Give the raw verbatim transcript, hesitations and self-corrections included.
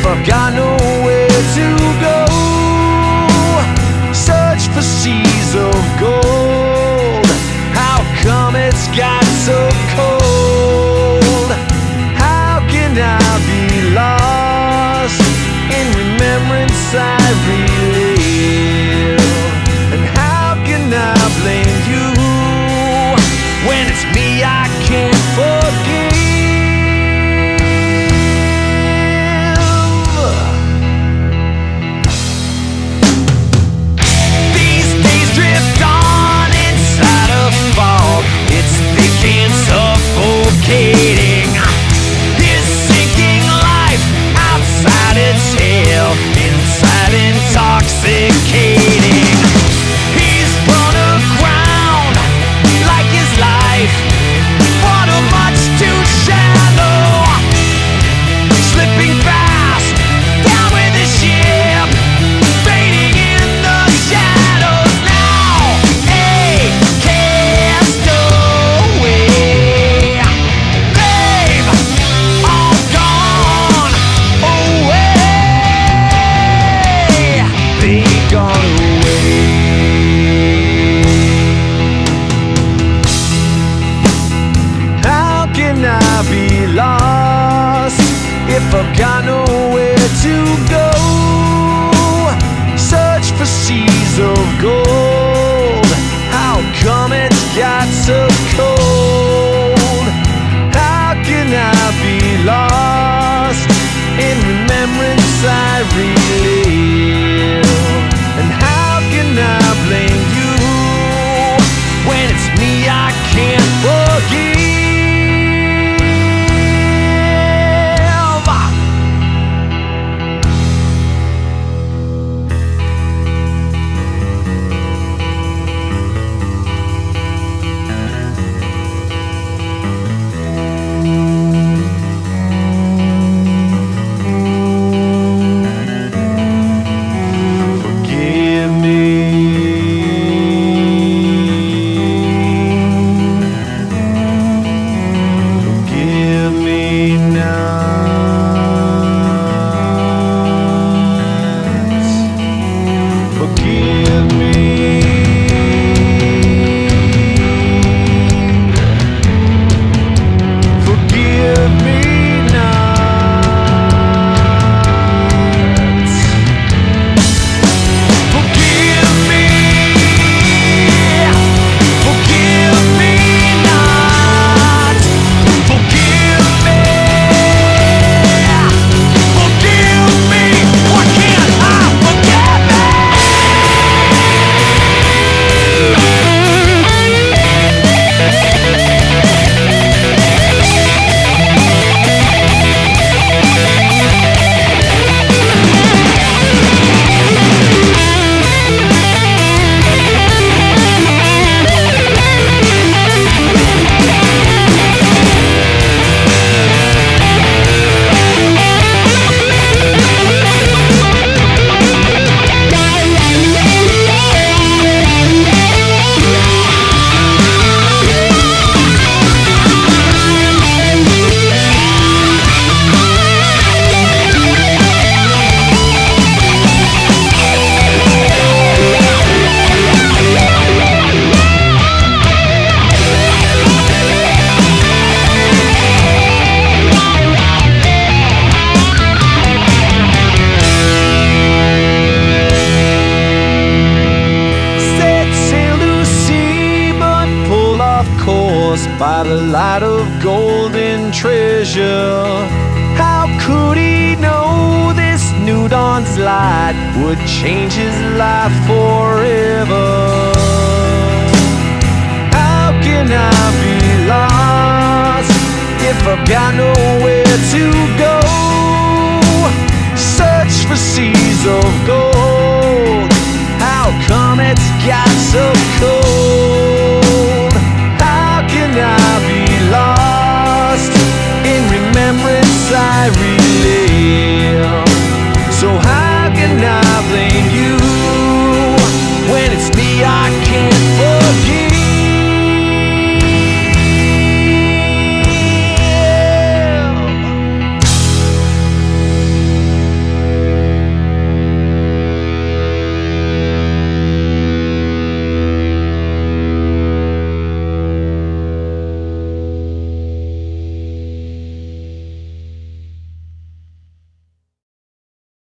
I've got nowhere to go? Search for seas of gold. How come it's got so cold? How can I be lost in remembrance I relive? And how can I blame you when it's me I can't forgive? These days drift on inside a fog. It's thick and suffocating. His sinking life outside its hell, inside intoxicating. He's run aground like his life, water much too shallow, slipping fast down with the ship, fading in the shadows now. A castaway, they've all gone away. They've gone away. How can I be lost if I've got nowhere to go? Search for seas of gold. How come it's got so cold? How can I be lost in remembrance I relive? And how can I blame you when it's me I can't forgive? Forgive me. Forgive me not. Forgive me. Forgive me not. Forgive me. Forgive me not. Forgive me. Forgive me. Why can't I forgive me? Set sail to sea, but pulled off course by the light of golden treasure. How could he know this new dawn's light would change his life forever? How can I be lost if I've got nowhere to go? Search for seas of gold. How come it's got so cold?